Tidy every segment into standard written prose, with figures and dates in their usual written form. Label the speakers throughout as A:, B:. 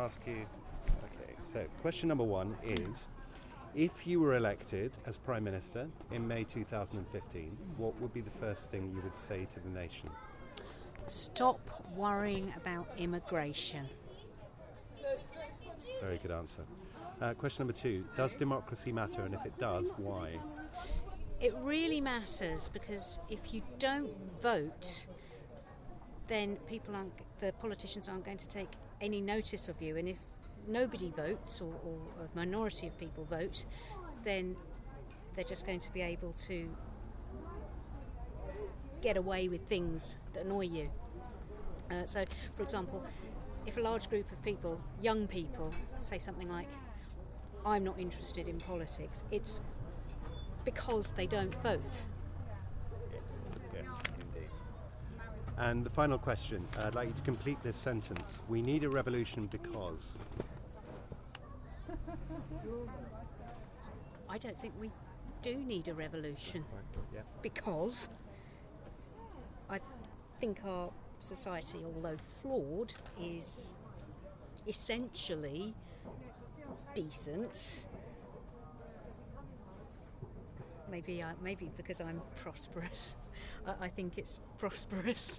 A: ask you... Okay, so question number one is, if you were elected as Prime Minister in May 2015, what would be the first thing you would say to the nation?
B: Stop worrying about immigration.
A: Very good answer. Question number two, does democracy matter, and if it does, why?
B: It really matters because if you don't vote, then the politicians aren't going to take any notice of you, and if nobody votes or a minority of people vote, then they're just going to be able to get away with things that annoy you. So, for example, if a large group of people, young people, say something like, I'm not interested in politics, it's because they don't vote.
A: Yes, indeed. And the final question, I'd like you to complete this sentence. We need a revolution because...
B: I don't think we do need a revolution.
A: Yeah.
B: Because I think our society, although flawed, is essentially decent. Maybe because I'm prosperous. I think it's prosperous.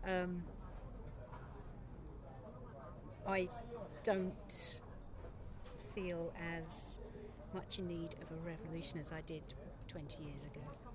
B: I don't feel as much in need of a revolution as I did 20 years ago.